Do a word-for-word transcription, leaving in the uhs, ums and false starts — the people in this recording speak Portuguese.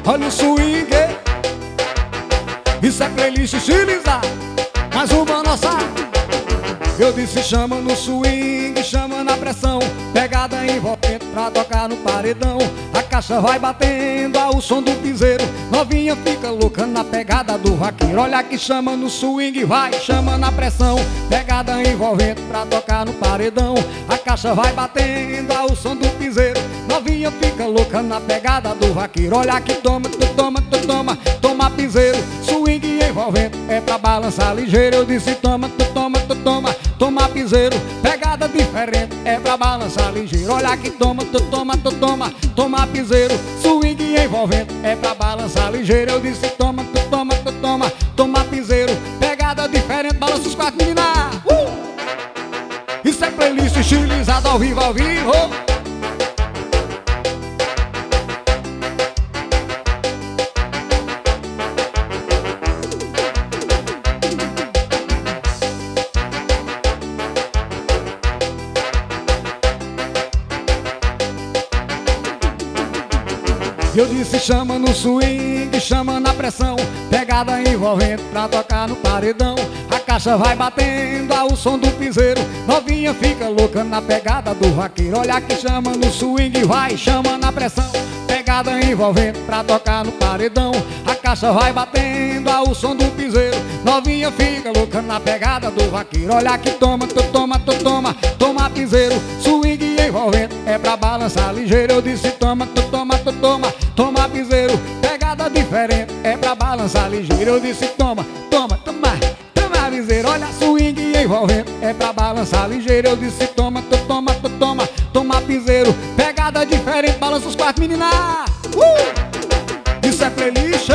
olha o swing. Isso é playlist estilizada, mais uma nossa. Eu disse chama no swing, chama na pressão, pegada envolvente pra tocar no paredão. A caixa vai batendo ao som do piseiro, novinha fica louca na pegada do vaqueiro. Olha que chama no swing, vai, chama na pressão, pegada envolvente pra tocar no paredão. A caixa vai batendo ao som do piseiro, novinha fica louca na pegada do vaqueiro. Olha que toma, tu toma, tu toma, toma piseiro, swing envolvente é pra balançar ligeiro. Eu disse toma, tu toma, tu toma, toma piseiro, pegada diferente é pra balançar ligeiro. Olha que toma, tu toma, tu toma, toma piseiro, swing envolvente é pra balançar ligeiro. Eu disse toma, tu toma, tu toma, toma piseiro, pegada diferente, balança os quatro meninas. uh! Isso é playlist estilizada ao vivo, ao vivo. Eu disse chama no swing, chama na pressão, pegada envolvente pra tocar no paredão. A caixa vai batendo ao som do piseiro, novinha fica louca na pegada do vaqueiro. Olha que chama no swing, vai, chama na pressão, pegada envolvente pra tocar no paredão. A caixa vai batendo ao som do piseiro, novinha fica louca na pegada do vaqueiro. Olha que toma, tu toma, tu toma, toma piseiro, swing envolvente é pra balançar ligeiro. Eu disse toma, tu toma, tu toma, toma piseiro, pegada diferente é pra balançar ligeiro. Eu disse toma, toma, toma, toma piseiro. Olha swing envolvente é pra balançar ligeiro. Eu disse toma, tu toma, tu toma, toma piseiro, pegada diferente, balança os quatro meninas. uh! Isso é playlist